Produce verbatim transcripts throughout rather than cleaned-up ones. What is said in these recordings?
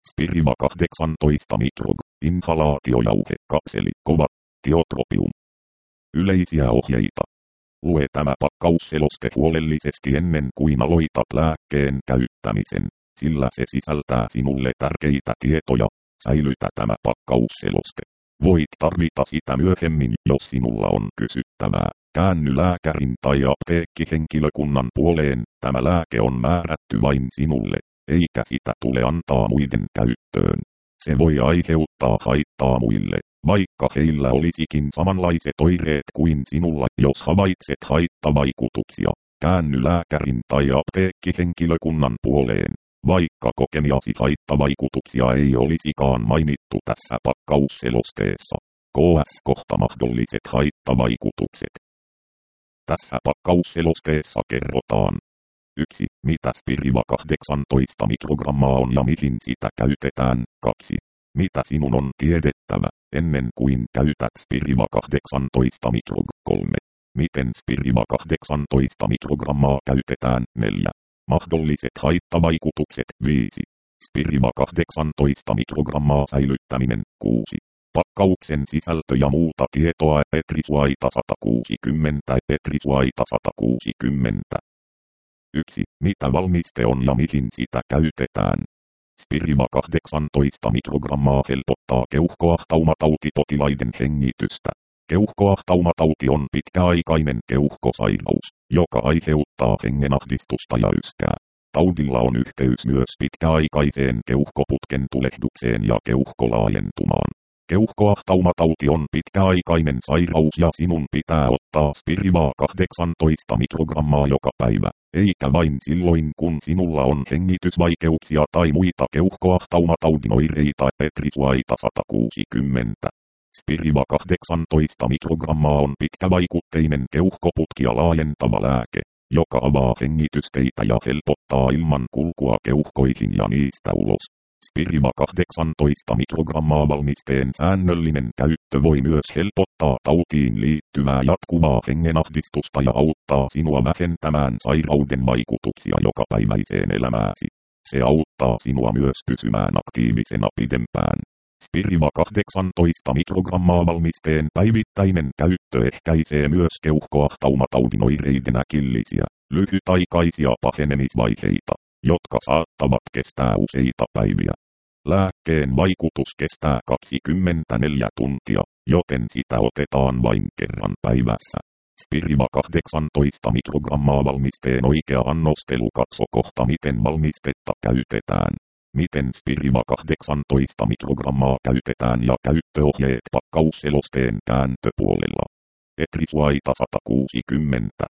Spiriva kahdeksantoista mikrog, inhalaatiojauhe, kapseli, kova, tiotropium. Yleisiä ohjeita. Lue tämä pakkausseloste huolellisesti ennen kuin aloitat lääkkeen käyttämisen, sillä se sisältää sinulle tärkeitä tietoja. Säilytä tämä pakkausseloste. Voit tarvita sitä myöhemmin, jos sinulla on kysyttävää. Käänny lääkärin tai apteekkihenkilökunnan puoleen. Tämä lääke on määrätty vain sinulle, eikä sitä tule antaa muiden käyttöön. Se voi aiheuttaa haittaa muille, vaikka heillä olisikin samanlaiset oireet kuin sinulla. Jos havaitset haittavaikutuksia, käänny lääkärin tai apteekkihenkilökunnan puoleen. Vaikka kokemiasi haittavaikutuksia ei olisikaan mainittu tässä pakkausselosteessa. K S kohta mahdolliset haittavaikutukset. Tässä pakkausselosteessa kerrotaan. yksi. Mitä Spiriva kahdeksantoista mikrogrammaa on ja mihin sitä käytetään. kaksi. Mitä sinun on tiedettävä, ennen kuin käytät Spiriva kahdeksantoista mikrog. kolme. Miten Spiriva kahdeksantoista mikrogrammaa käytetään. neljä. Mahdolliset haittavaikutukset. viisi. Spiriva kahdeksantoista mikrogrammaa säilyttäminen. kuusi. Pakkauksen sisältö ja muuta tietoa. Etrisuaita sata kuusikymmentä. Etrisuaita sata kuusikymmentä. yksi. Mitä valmiste on ja mihin sitä käytetään. Spiriva kahdeksantoista mikrogrammaa helpottaa keuhkoahtaumatauti-potilaiden hengitystä. Keuhkoahtaumatauti on pitkäaikainen keuhkosairaus, joka aiheuttaa hengenahdistusta ja yskää. Taudilla on yhteys myös pitkäaikaiseen keuhkoputken tulehdukseen ja keuhkolaajentumaan. Keuhkoahtaumatauti on pitkäaikainen sairaus ja sinun pitää ottaa Spirivaa kahdeksantoista mikrogrammaa joka päivä, eikä vain silloin kun sinulla on hengitysvaikeuksia tai muita keuhkoahtaumataudin oireita. Etrisuaita sata kuusikymmentä. Spiriva kahdeksantoista mikrogrammaa on pitkävaikutteinen keuhkoputkia laajentava lääke, joka avaa hengitysteitä ja helpottaa ilman kulkua keuhkoihin ja niistä ulos. Spiriva kahdeksantoista mikrogrammaa valmisteen säännöllinen käyttö voi myös helpottaa tautiin liittyvää jatkuvaa hengenahdistusta ja auttaa sinua vähentämään sairauden vaikutuksia jokapäiväiseen elämääsi. Se auttaa sinua myös pysymään aktiivisena pidempään. Spiriva kahdeksantoista mikrogrammaa valmisteen päivittäinen käyttö ehkäisee myös keuhkoahtaumatautin oireiden äkillisiä, lyhytaikaisia pahenemisvaiheita, jotka saattavat kestää useita päiviä. Lääkkeen vaikutus kestää kaksikymmentäneljä tuntia, joten sitä otetaan vain kerran päivässä. Spiriva kahdeksantoista mikrogrammaa valmisteen oikea annostelu. Katso kohta miten valmistetta käytetään. Miten Spiriva kahdeksantoista mikrogrammaa käytetään ja käyttöohjeet pakkausselosteen kääntöpuolella. Etrisuaita sata kuusikymmentä.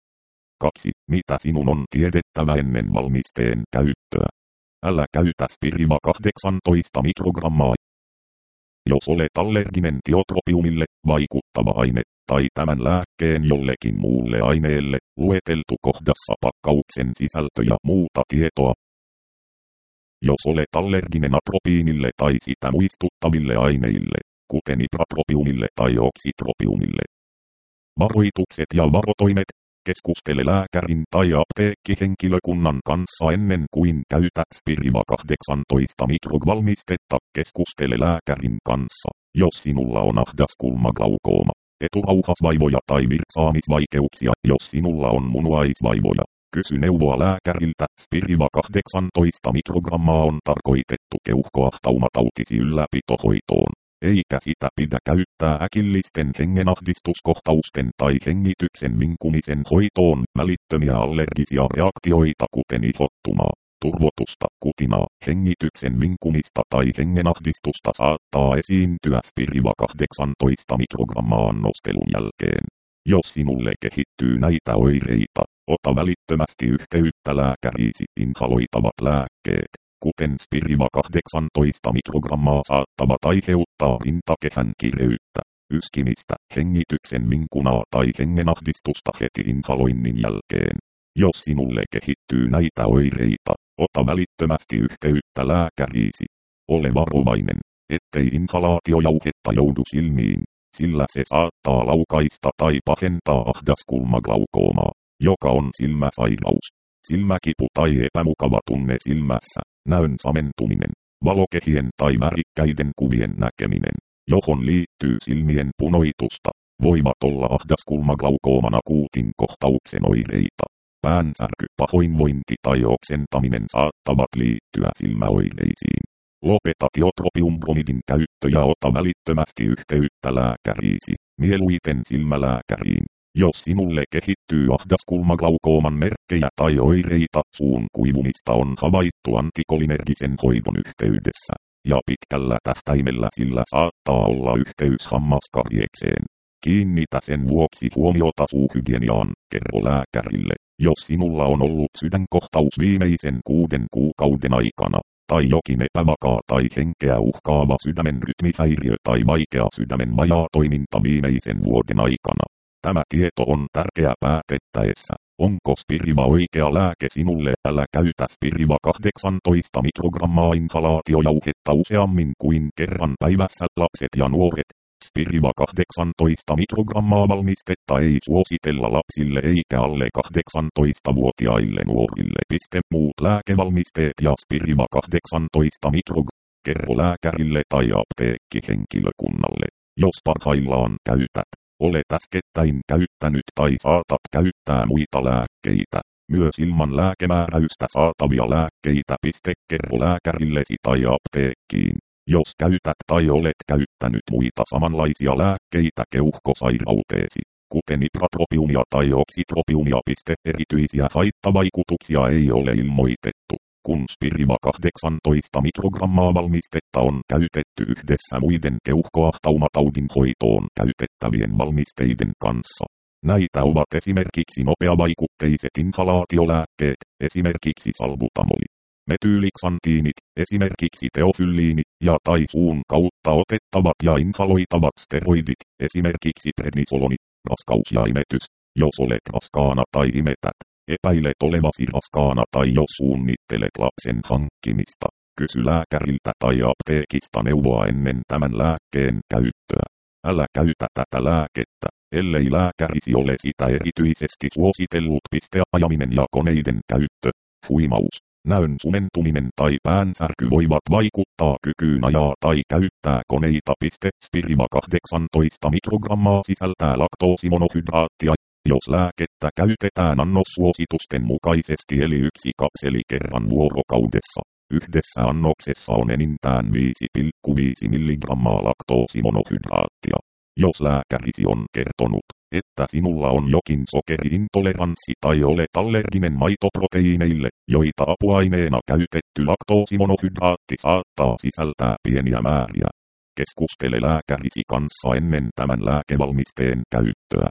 kaksi. Mitä sinun on tiedettävä ennen valmisteen käyttöä. Älä käytä Spiriva kahdeksantoista mikrogrammaa. Jos olet allerginen tiotropiumille, vaikuttava aine, tai tämän lääkkeen jollekin muulle aineelle, lueteltu kohdassa pakkauksen sisältö ja muuta tietoa. Jos olet allerginen atropiinille tai sitä muistuttaville aineille, kuten ipratropiumille tai oksitropiumille. Varoitukset ja varotoimet. Keskustele lääkärin tai apteekkihenkilökunnan kanssa ennen kuin käytät Spiriva kahdeksantoista mikrog-valmistetta. Keskustele lääkärin kanssa, jos sinulla on ahdaskulmaglaukoma, eturauhasvaivoja tai virtsaamisvaikeuksia. Jos sinulla on munuaisvaivoja, kysy neuvoa lääkäriltä. Spiriva kahdeksantoista mikrogrammaa on tarkoitettu keuhkoahtaumatautisi ylläpitohoitoon, eikä sitä pidä käyttää äkillisten hengenahdistuskohtausten tai hengityksen vinkumisen hoitoon. Välittömiä allergisia reaktioita kuten ihottumaa, turvotusta, kutinaa, hengityksen vinkumista tai hengenahdistusta saattaa esiintyä Spiriva kahdeksantoista mikrogrammaa annostelun jälkeen. Jos sinulle kehittyy näitä oireita, ota välittömästi yhteyttä lääkäriisi. Inhaloitavat lääkkeet, kuten Spiriva kahdeksantoista mikrogrammaa, saattavat aiheuttaa rintakehän kireyttä, yskimistä, hengityksen vinkunaa tai hengenahdistusta heti inhaloinnin jälkeen. Jos sinulle kehittyy näitä oireita, ota välittömästi yhteyttä lääkäriisi. Ole varovainen, ettei inhalaatiojauhetta joudu silmiin, sillä se saattaa laukaista tai pahentaa ahdaskulmaglaukomaa, joka on silmäsairaus. Silmäkipu tai epämukava tunne silmässä, näön samentuminen, valokehien tai värikkäiden kuvien näkeminen, johon liittyy silmien punoitusta, voivat olla ahdaskulmaglaukooman akuutin kohtauksen oireita. Päänsärky, pahoinvointi tai oksentaminen saattavat liittyä silmäoireisiin. Lopeta tiotropiumbromidin käyttö ja ota välittömästi yhteyttä lääkäriisi, mieluiten silmälääkäriin. Jos sinulle kehittyy ahdaskulmaglaukooman merkkejä tai oireita, suun kuivumista on havaittu antikolinergisen hoidon yhteydessä, ja pitkällä tähtäimellä sillä saattaa olla yhteys hammaskarjekseen. Kiinnitä sen vuoksi huomiota suuhygieniaan, kerro lääkärille, jos sinulla on ollut sydänkohtaus viimeisen kuuden kuukauden aikana, tai jokin epävakaa tai henkeä uhkaava sydämen rytmihäiriö tai vaikea sydämen vajaatoiminta viimeisen vuoden aikana. Tämä tieto on tärkeä päätettäessä, onko Spiriva oikea lääke sinulle. Älä käytä Spiriva kahdeksantoista mikrogrammaa inhalaatiojauhetta useammin kuin kerran päivässä. Lapset ja nuoret. Spiriva kahdeksantoista mikrogrammaa valmistetta ei suositella lapsille eikä alle kahdeksantoistavuotiaille nuorille. Piste muut lääkevalmisteet ja Spiriva kahdeksantoista mikrog. Kerro lääkärille tai apteekkihenkilökunnalle, jos parhaillaan käytät, olet äskettäin käyttänyt tai saatat käyttää muita lääkkeitä, myös ilman lääkemääräystä saatavia lääkkeitä. Piste kerro lääkärillesi tai apteekkiin, jos käytät tai olet käyttänyt muita samanlaisia lääkkeitä keuhkosairauteesi, kuten ipratropiumia tai oksitropiumia. Piste erityisiä haittavaikutuksia ei ole ilmoitettu, kun Spiriva kahdeksantoista mikrogrammaa valmistetta on käytetty yhdessä muiden keuhkoahtaumataudin hoitoon käytettävien valmisteiden kanssa. Näitä ovat esimerkiksi nopeavaikutteiset inhalaatiolääkkeet, esimerkiksi salbutamoli, metyyliksantiinit, esimerkiksi teofylliini, ja tai suun kautta otettavat ja inhaloitavat steroidit, esimerkiksi prednisoloni, raskaus ja imetys. Jos olet raskaana tai imetät, epäilet olevasi raskaana tai jos suunnittelet lapsen hankkimista, kysy lääkäriltä tai apteekista neuvoa ennen tämän lääkkeen käyttöä. Älä käytä tätä lääkettä, ellei lääkärisi ole sitä erityisesti suositellut. Piste ajaminen ja koneiden käyttö, huimaus, näön sumentuminen tai päänsärky voivat vaikuttaa kykyyn ajaa tai käyttää koneita. Piste Spiriva kahdeksantoista mikrogrammaa sisältää laktoosimonohydraattia. Jos lääkettä käytetään annossuositusten mukaisesti eli yksi kapseli kerran vuorokaudessa, yhdessä annoksessa on enintään viisi pilkku viisi milligrammaa laktoosimonohydraattia. Jos lääkärisi on kertonut, että sinulla on jokin sokeriintoleranssi tai olet allerginen maitoproteiineille, joita apuaineena käytetty laktoosimonohydraatti saattaa sisältää pieniä määriä, keskustele lääkärisi kanssa ennen tämän lääkevalmisteen käyttöä.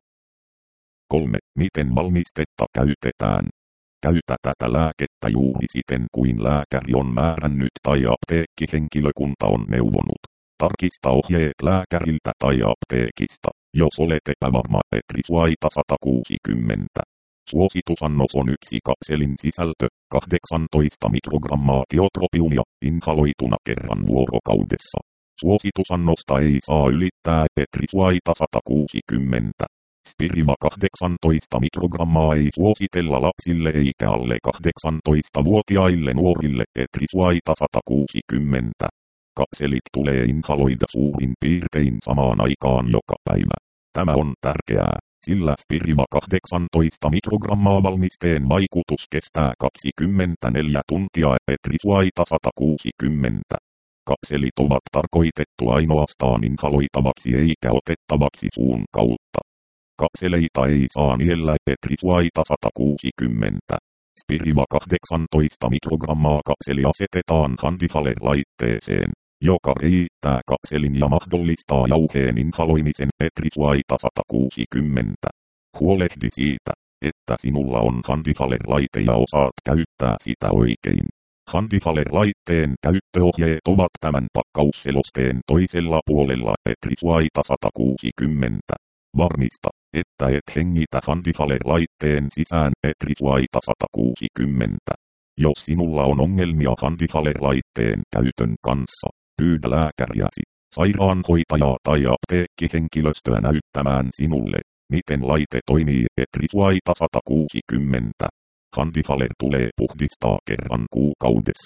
kolme. Miten valmistetta käytetään? Käytä tätä lääkettä juuri siten kuin lääkäri on määrännyt tai apteekkihenkilökunta on neuvonut. Tarkista ohjeet lääkäriltä tai apteekista, jos olet epävarma. Etrisuaita sata kuusikymmentä. Suositusannos on yksi kapselin sisältö, kahdeksantoista mikrogrammaa tiotropiumia, inhaloituna kerran vuorokaudessa. Suositusannosta ei saa ylittää. Etrisuaita sata kuusikymmentä. Spiriva kahdeksantoista mikrogrammaa ei suositella lapsille eikä alle kahdeksantoistavuotiaille nuorille. Etrisuaita sata kuusikymmentä. Kapselit tulee inhaloida suurin piirtein samaan aikaan joka päivä. Tämä on tärkeää, sillä Spiriva kahdeksantoista mikrogrammaa valmisteen vaikutus kestää kaksikymmentäneljä tuntia. Etrisuaita sata kuusikymmentä. Kapselit ovat tarkoitettu ainoastaan inhaloitavaksi eikä otettavaksi suun kautta. Kapseleita ei saa niellä. Etrisuaita sata kuusikymmentä. Spiriva kahdeksantoista mikrogrammaa kapseli asetetaan Handifaler-laitteeseen, joka riittää kapselin ja mahdollistaa jauheen inhaloimisen. Etrisuaita sata kuusikymmentä. Huolehdi siitä, että sinulla on Handifaler-laite ja osaat käyttää sitä oikein. Handifaler-laitteen käyttöohjeet ovat tämän pakkausselosteen toisella puolella. Etrisuaita sata kuusikymmentä. Varmista, että et hengitä Handifaler-laitteen sisään. Etrisuaita sata kuusikymmentä. Jos sinulla on ongelmia Handifaler-laitteen käytön kanssa, pyydä lääkäriäsi, sairaanhoitajaa tai apteekkihenkilöstöä näyttämään sinulle, miten laite toimii. Etrisuaita sata kuusikymmentä. Handifaler tulee puhdistaa kerran kuukaudessa.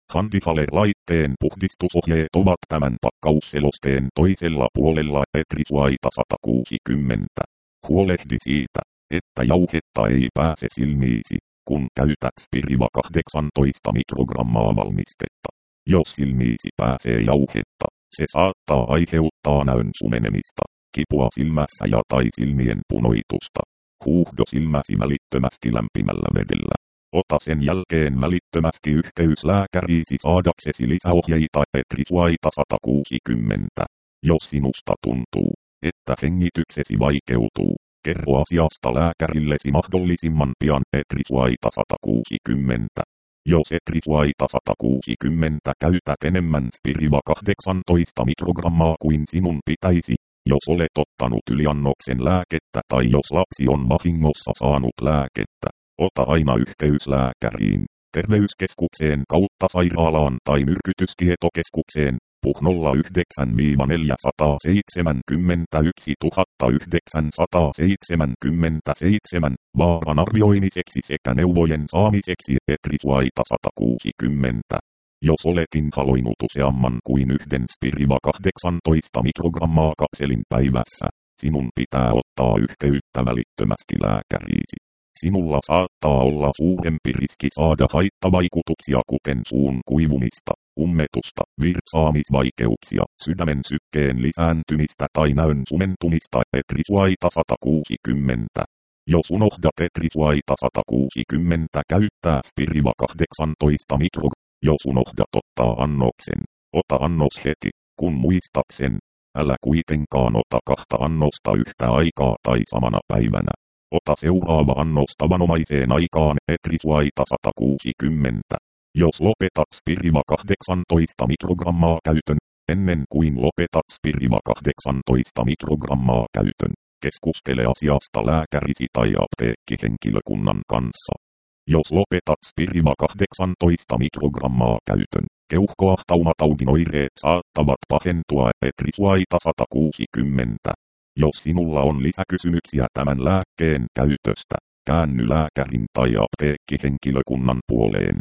Handifale-laitteen puhdistusohjeet ovat tämän pakkausselosteen toisella puolella Etrisuaita sata kuusikymmentä. Huolehdi siitä, että jauhetta ei pääse silmiisi, kun käytät Spiriva kahdeksantoista mikrogrammaa valmistetta. Jos silmiisi pääsee jauhetta, se saattaa aiheuttaa näön sumenemista, kipua silmässä ja tai silmien punoitusta. Huuhdo silmäsi välittömästi lämpimällä vedellä. Ota sen jälkeen välittömästi yhteys lääkäriisi saadaksesi lisäohjeita Etrisuaita sata kuusikymmentä. Jos sinusta tuntuu, että hengityksesi vaikeutuu, kerro asiasta lääkärillesi mahdollisimman pian Etrisuaita sata kuusikymmentä. Jos Etrisuaita sata kuusikymmentä käytät enemmän Spiriva kahdeksantoista mikrogrammaa kuin sinun pitäisi, jos olet ottanut yliannoksen lääkettä tai jos lapsi on vahingossa saanut lääkettä, ota aina yhteys lääkäriin, terveyskeskukseen kautta sairaalaan tai myrkytystietokeskukseen, puh nolla yhdeksän neljä seitsemän yksi yhdeksän seitsemän seitsemän, vaaran arvioimiseksi sekä neuvojen saamiseksi Etrisuaita sata kuusikymmentä. Jos olet inhaloinut useamman kuin yhden Spiriva kahdeksantoista mikrogrammaa kapselin päivässä, sinun pitää ottaa yhteyttä välittömästi lääkäriisi. Sinulla saattaa olla suurempi riski saada haittavaikutuksia kuten suun kuivumista, ummetusta, virtsaamisvaikeuksia, sydämen sykkeen lisääntymistä tai näön sumentumista Etrisuaita sata kuusikymmentä. Jos unohdat Etrisuaita sata kuusikymmentä käyttää Spiriva kahdeksantoista mikrog, jos unohdat ottaa annoksen, ota annos heti, kun muistat sen. Älä kuitenkaan ota kahta annosta yhtä aikaa tai samana päivänä. Ota seuraava annos tavanomaiseen aikaan Etrisuaita sata kuusikymmentä. Jos lopetat Spiriva kahdeksantoista mikrogrammaa käytön, ennen kuin lopetat Spiriva kahdeksantoista mikrogrammaa käytön, keskustele asiasta lääkärisi tai apteekkihenkilökunnan kanssa. Jos lopetat Spiriva kahdeksantoista mikrogrammaa käytön, keuhkoahtaumatautin oireet saattavat pahentua Etrisuaita sata kuusikymmentä. Jos sinulla on lisäkysymyksiä tämän lääkkeen käytöstä, käänny lääkärin tai apteekkihenkilökunnan puoleen.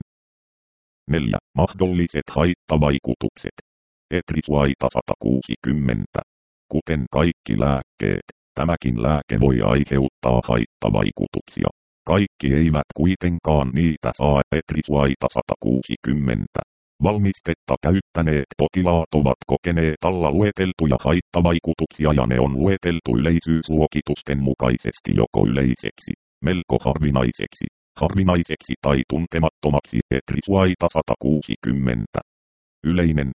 neljä. Mahdolliset haittavaikutukset. Etrisuaita sata kuusikymmentä. Kuten kaikki lääkkeet, tämäkin lääke voi aiheuttaa haittavaikutuksia. Kaikki eivät kuitenkaan niitä saa Etrisuaita sata kuusikymmentä. Valmistetta käyttäneet potilaat ovat kokeneet alla lueteltuja haittavaikutuksia ja ne on lueteltu yleisyysluokitusten mukaisesti joko yleiseksi, melko harvinaiseksi, harvinaiseksi tai tuntemattomaksi Etrisuaita sata kuusikymmentä. Yleinen.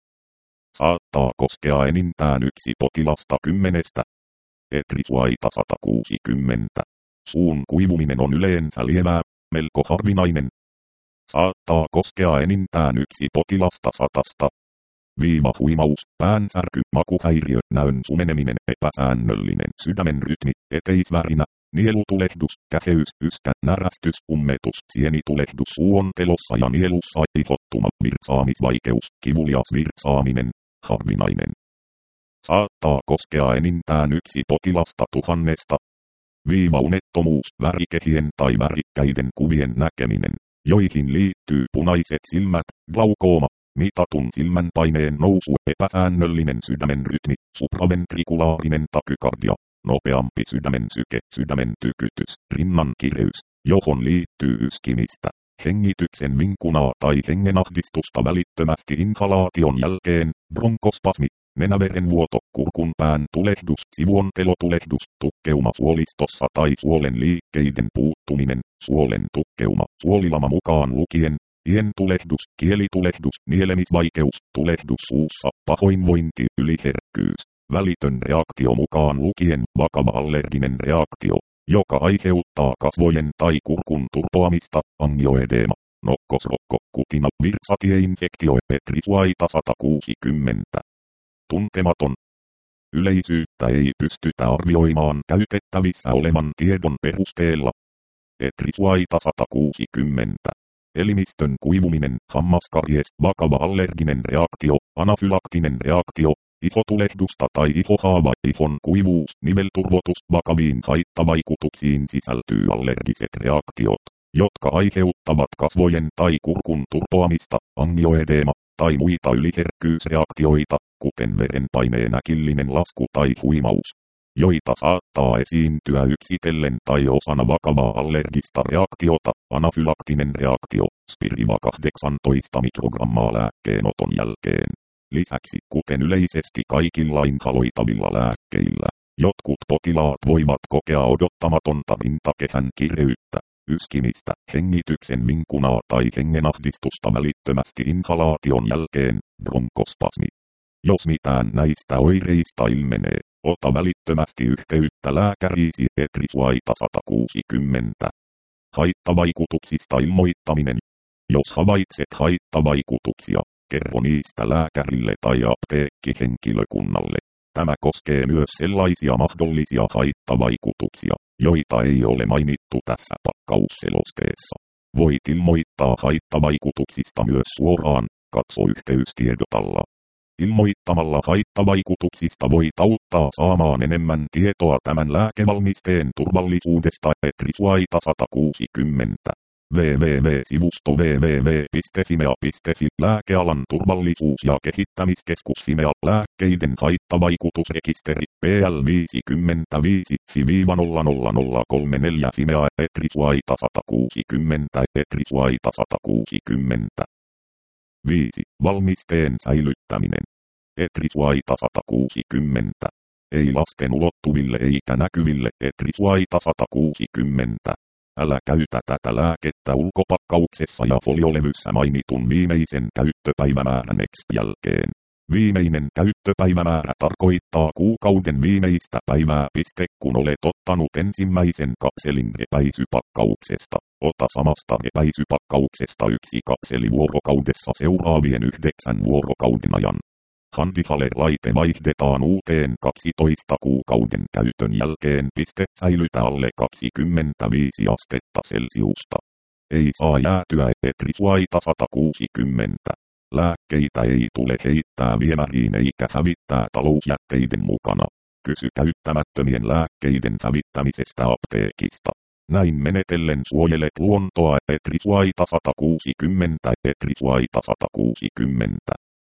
Saattaa koskea enintään yksi potilasta kymmenestä. Etrisuaita sata kuusikymmentä. Suun kuivuminen on yleensä lievää, melko harvinainen. Saattaa koskea enintään yksi potilasta satasta. Viiva huimaus, päänsärky, makuhäiriö, näön sumeneminen, epäsäännöllinen sydämen rytmi, eteisvärinä, nielutulehdus, käheys, yskä, närästys, ummetus, sienitulehdus suontelossa ja nielussa, ihottuma, virtsaamisvaikeus, kivulias virtsaaminen, harvinainen. Saattaa koskea enintään yksi potilasta tuhannesta. Viiva unettomuus, värikehien tai värikkäiden kuvien näkeminen, joihin liittyy punaiset silmät, glaukooma, mitatun silmänpaineen nousu, epäsäännöllinen sydämen rytmi, supraventrikulaarinen takykardia, nopeampi sydämen syke, sydämen tykytys, rinnan kireys, johon liittyy yskimistä, hengityksen vinkunaa tai hengenahdistusta välittömästi inhalaation jälkeen, bronkospasmi, nenäverenvuoto, kurkunpään tulehdus, sivuontelotulehdus, tukkeuma suolistossa tai suolen liikkeiden puuttuminen, suolen tukkeuma, suolilama mukaan lukien, ientulehdus, kielitulehdus, nielemisvaikeus, tulehdus suussa, pahoinvointi, yliherkkyys, välitön reaktio mukaan lukien, vakava allerginen reaktio, joka aiheuttaa kasvojen tai kurkun turpoamista, angioedeema, nokkosrokko, kutina, virtsatieinfektio, Etrisuaita sata kuusikymmentä. Tuntematon. Yleisyyttä ei pystytä arvioimaan käytettävissä olevan tiedon perusteella. Etrisuaita sata kuusikymmentä. Elimistön kuivuminen, hammaskaries, vakava allerginen reaktio, anafylaktinen reaktio, ihotulehdusta tai ihohaava, ihon kuivuus, nivelturvotus, vakaviin haittavaikutuksiin sisältyy allergiset reaktiot. jotka aiheuttavat kasvojen tai kurkun turpoamista, angioedeema, tai muita yliherkkyysreaktioita, kuten verenpaineen äkillinen lasku tai huimaus, joita saattaa esiintyä yksitellen tai osana vakavaa allergista reaktiota, anafylaktinen reaktio, Spiriva kahdeksantoista mikrogrammaa lääkkeenoton jälkeen. Lisäksi, kuten yleisesti kaikilla inhaloitavilla lääkkeillä, jotkut potilaat voivat kokea odottamatonta rintakehän kireyttä, yskimistä, hengityksen vinkunaa tai hengenahdistusta välittömästi inhalaation jälkeen, bronkospasmi. Jos mitään näistä oireista ilmenee, ota välittömästi yhteyttä lääkäriisi Etrisuaita sata kuusikymmentä. Haittavaikutuksista ilmoittaminen. Jos havaitset haittavaikutuksia, kerro niistä lääkärille tai apteekkihenkilökunnalle. Tämä koskee myös sellaisia mahdollisia haittavaikutuksia, joita ei ole mainittu tässä pakkausselosteessa. Voit ilmoittaa haittavaikutuksista myös suoraan, katso yhteystiedot alla. Ilmoittamalla haittavaikutuksista voit auttaa saamaan enemmän tietoa tämän lääkevalmisteen turvallisuudesta. Etrisuaita sata kuusikymmentä. www-sivusto www piste fimea piste fi Lääkealan turvallisuus- ja kehittämiskeskus Fimea lääkkeiden haittavaikutusrekisteri P L viisikymmentäviisi F I nolla nolla nolla kolme neljä Fimea Etrisuaita sata kuusikymmentä Etrisuaita sata kuusikymmentä. viisi. Valmisteen säilyttäminen. Etrisuaita sata kuusikymmentä. Ei lasten ulottuville eikä näkyville Etrisuaita sata kuusikymmentä. Älä käytä tätä lääkettä ulkopakkauksessa ja foliolevyssä mainitun viimeisen käyttöpäivämäärän jälkeen. Viimeinen käyttöpäivämäärä tarkoittaa kuukauden viimeistä päivää. Kun olet ottanut ensimmäisen kapselin epäisypakkauksesta, ota samasta epäisypakkauksesta yksi kapseli vuorokaudessa seuraavien yhdeksän vuorokauden ajan. Handihaler-laite vaihdetaan uuteen kaksitoista kuukauden käytön jälkeen. Säilytä alle kaksikymmentäviisi astetta Celsiusta. Ei saa jäätyä. Etrisuaita sata kuusikymmentä. Lääkkeitä ei tule heittää viemäriin eikä hävittää talousjätteiden mukana. Kysy käyttämättömien lääkkeiden hävittämisestä apteekista. Näin menetellen suojelet luontoa. Etrisuaita sata kuusikymmentä Etrisuaita sata kuusikymmentä.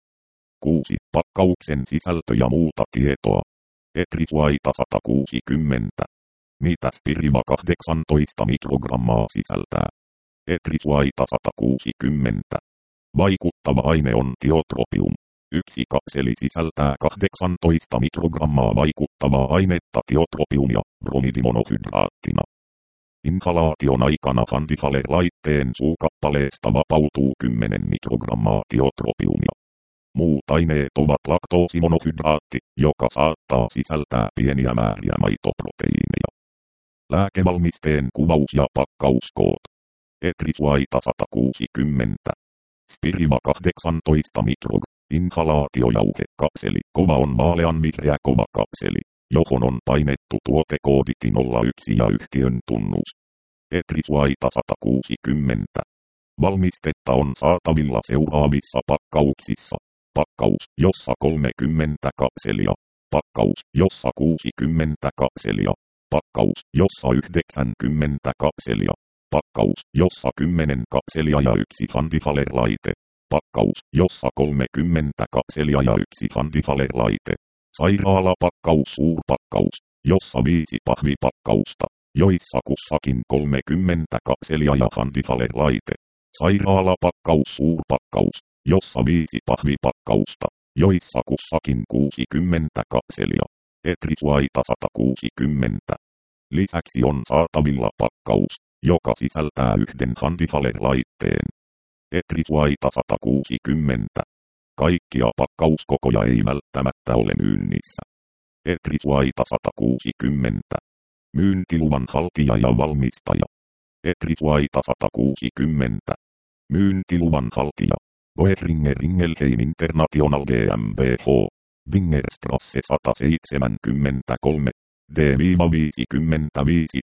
kuusi. Pakkauksen sisältö ja muuta tietoa. Etrisuaita sata kuusikymmentä. Mitä Spiriva kahdeksantoista mikrogrammaa sisältää? Etrisuaita sata kuusikymmentä. Vaikuttava aine on tiotropium. Yksi kapseli sisältää kahdeksantoista mikrogrammaa vaikuttavaa ainetta tiotropiumia bromidimonohydraattina. Inhalaation aikana Handihaler-laitteen suukappaleesta vapautuu kymmenen mikrogrammaa tiotropiumia. Muut aineet ovat laktoosimonohydraatti, joka saattaa sisältää pieniä määriä maitoproteiineja. Lääkevalmisteen kuvaus ja pakkauskoot. Etrisuaita sata kuusikymmentä. Spiriva kahdeksantoista mikrog. Inhalaatiojauhe kapseli. Kova on vaaleanvihreä kova kapseli, johon on painettu tuotekooditi nolla yksi ja yhtiön tunnus. Etrisuaita sata kuusikymmentä. Valmistetta on saatavilla seuraavissa pakkauksissa. Pakkaus, jossa kolmekymmentä kapselia. Pakkaus, jossa kuusikymmentä kapselia. Pakkaus, jossa yhdeksänkymmentä kapselia. Pakkaus, jossa kymmenen kapselia ja yksi Handihaler-laite. Pakkaus, jossa kolmekymmentä kapselia ja yksi Handihaler-laite. Sairaalapakkaus suurpakkaus, jossa viisi pahvipakkausta, joissa kussakin kolmekymmentä kapselia ja Handihaler-laite. Sairaalapakkaus suurpakkaus, jossa viisi pahvipakkausta, joissa kussakin kuusikymmentä kapselia. Etrisuaita sata kuusikymmentä. Lisäksi on saatavilla pakkaus, joka sisältää yhden Handihaler-laitteen. Etrisuaita sata kuusikymmentä. Kaikkia pakkauskokoja ei välttämättä ole myynnissä. Etrisuaita sata kuusikymmentä. Myyntiluvan haltija ja valmistaja. Etrisuaita sata kuusikymmentä. Myyntiluvan haltija. Boehringer Ingelheim International GmbH. Wingerstrasse sata seitsemänkymmentäkolme. D viisikymmentäviisi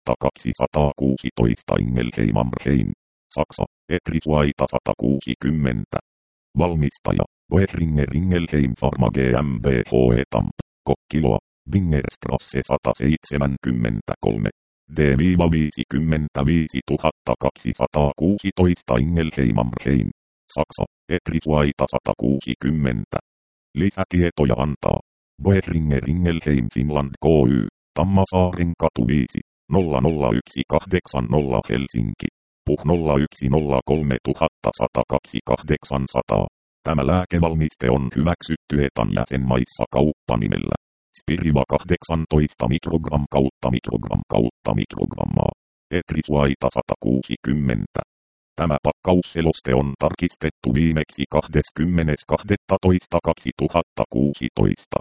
kaksisataakuusitoista Ingelheim am Rhein. Saksa. Etrisuaita sata kuusikymmentä. Valmistaja. Boehringer Ingelheim Pharma GmbH Etamp. Kokkiloa. Wingerstrasse sata seitsemänkymmentäkolme. D-viisikymmentäviisi tuhatta kaksisataakuusitoista Ingelheim am Rhein, Saksa, Etrisuaita sata kuusikymmentä. Lisätietoja antaa Boehringer Ingelheim Finland K Y, Tammasaaren katu viisi, nolla nolla yksi kahdeksan nolla Helsinki, Puh nolla yksi nolla kolme sata kaksi kahdeksansataa. Tämä lääkevalmiste on hyväksytty E T A:n jäsenmaissa kauppanimellä Spiriva kahdeksantoista mikrogram kautta mikrogram kautta mikrogrammaa. Etrisuaita sata kuusikymmentä. Tämä pakkausseloste on tarkistettu viimeksi kahdeskymmenes kahdestoista kaksituhattakuusitoista.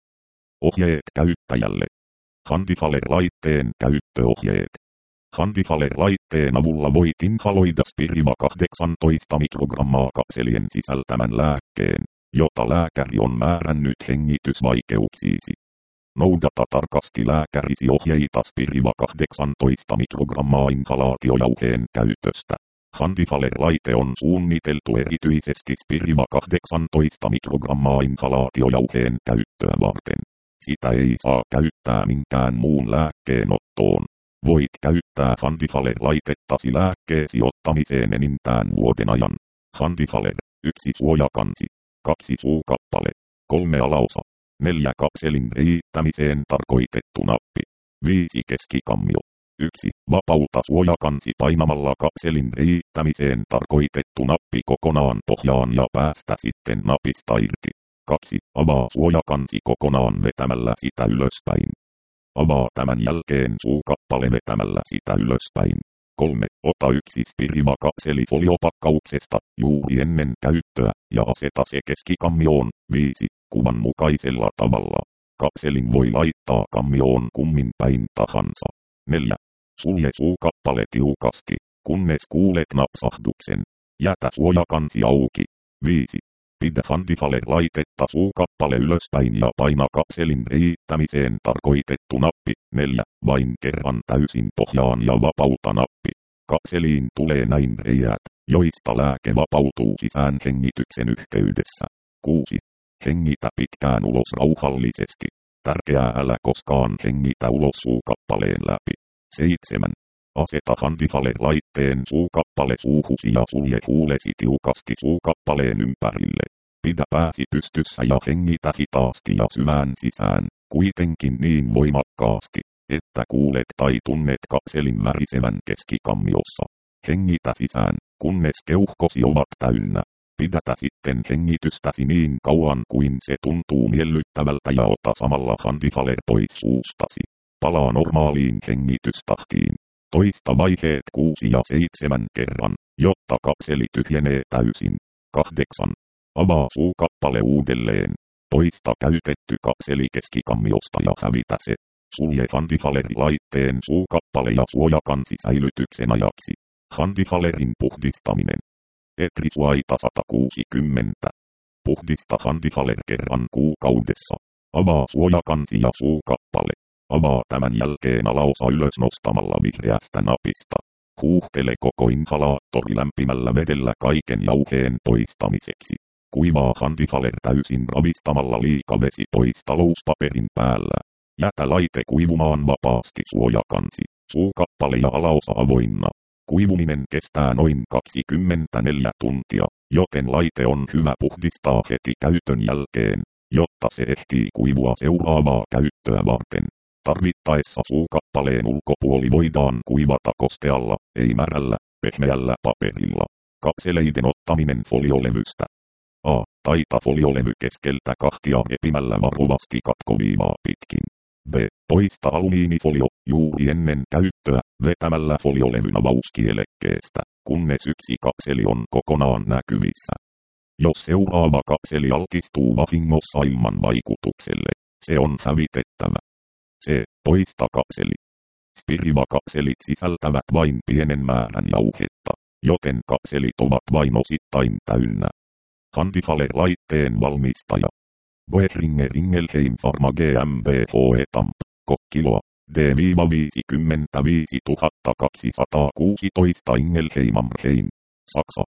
Ohjeet käyttäjälle. Handifaler-laitteen käyttöohjeet. Handifaler-laitteen avulla voit inhaloida Spiriva kahdeksantoista mikrogrammaa kapselien sisältämän lääkkeen, jota lääkäri on määrännyt hengitysvaikeuksiisi. Noudata tarkasti lääkärisi ohjeita Spiriva kahdeksantoista mikrogrammaa inhalaatiojauheen käytöstä. Handifaler-laite on suunniteltu erityisesti Spiriva kahdeksantoista mikrogrammaa inhalaatiojauheen käyttöä varten. Sitä ei saa käyttää minkään muun lääkkeen ottoon. Voit käyttää Handifaler-laitettasi lääkkeesi ottamiseen enintään vuoden ajan. Handifaler, yksi suojakansi, kaksi suukappale, kolme alaosa, neljä kapselin riittämiseen tarkoitettu nappi, viisi keskikammio, yksi vapauta suojakansi painamalla kapselin riittämiseen tarkoitettu nappi kokonaan pohjaan ja päästä sitten napista irti. kaksi avaa suojakansi kokonaan vetämällä sitä ylöspäin. Avaa tämän jälkeen suukappale vetämällä sitä ylöspäin. kolme Ota yksi Spiriva-kapseli foliopakkauksesta juuri ennen käyttöä ja aseta se keskikammioon. viisi Kuvan mukaisella tavalla. Kapselin voi laittaa kammioon kummin päin tahansa. neljä Sulje suukappale tiukasti, kunnes kuulet napsahduksen. Jätä suojakansi auki. viisi Pidä Handifaler-laitetta suukappale ylöspäin ja paina kapselin riittämiseen tarkoitettu nappi. neljä Vain kerran täysin pohjaan ja vapauta nappi. Kapseliin tulee näin reiät, joista lääke vapautuu sisään hengityksen yhteydessä. kuusi Hengitä pitkään ulos rauhallisesti. Tärkeää älä koskaan hengitä ulos suukappaleen läpi. seitsemän Aseta Handifaler-laitteen suukappale suuhusi ja sulje huulesi tiukasti suukappaleen ympärille. Pidä pääsi pystyssä ja hengitä hitaasti ja syvään sisään, kuitenkin niin voimakkaasti, että kuulet tai tunnet kapselin värisevän keskikammiossa. Hengitä sisään, kunnes keuhkosi ovat täynnä. Pidätä sitten hengitystäsi niin kauan kuin se tuntuu miellyttävältä ja ota samalla Handifaler pois suustasi. Palaa normaaliin hengitystahtiin. Toista vaiheet kuusi ja seitsemän kerran, jotta kapseli tyhjenee täysin. kahdeksan Avaa suukappale uudelleen. Poista käytetty kapseli keskikammiosta ja hävitä se. Sulje Handifaler-laitteen suukappale ja suojakansi säilytyksen ajaksi. Handifalerin puhdistaminen. Etrisuaita sata kuusikymmentä. Puhdista Handifaler kerran kuukaudessa. Avaa suojakansi ja suukappale. Avaa tämän jälkeen alaosa ylös nostamalla vihreästä napista. Huuhtele koko inhalaattori lämpimällä vedellä kaiken jauheen poistamiseksi. Kuivaa Handifaler täysin ravistamalla liikavesi pois talouspaperin päällä. Jätä laite kuivumaan vapaasti suojakansi, suukappale ja alaosa avoinna. Kuivuminen kestää noin kaksikymmentäneljä tuntia, joten laite on hyvä puhdistaa heti käytön jälkeen, jotta se ehtii kuivua seuraavaa käyttöä varten. Tarvittaessa suukappaleen ulkopuoli voidaan kuivata kostealla, ei märällä, pehmeällä paperilla. Kapseleiden ottaminen foliolevystä. A. Taita foliolevy keskeltä kahtia repimällä varovasti katkoviivaa pitkin. B. Poista alumiinifolio juuri ennen käyttöä vetämällä foliolevyn avauskielekkeestä, kunnes yksi kapseli on kokonaan näkyvissä. Jos seuraava kapseli altistuu vahingossa ilman vaikutukselle, se on hävitettävä. C. Poista kapseli. Spiriva-kapselit sisältävät vain pienen määrän jauhetta, joten kapselit ovat vain osittain täynnä. Handifaler-laitteen valmistaja. Boehringer Ingelheim Pharma GmbH Etamp, Kokkiloa, D viisikymmentäviisi tuhatta kaksisataakuusitoista Ingelheim am Rhein, Saksa,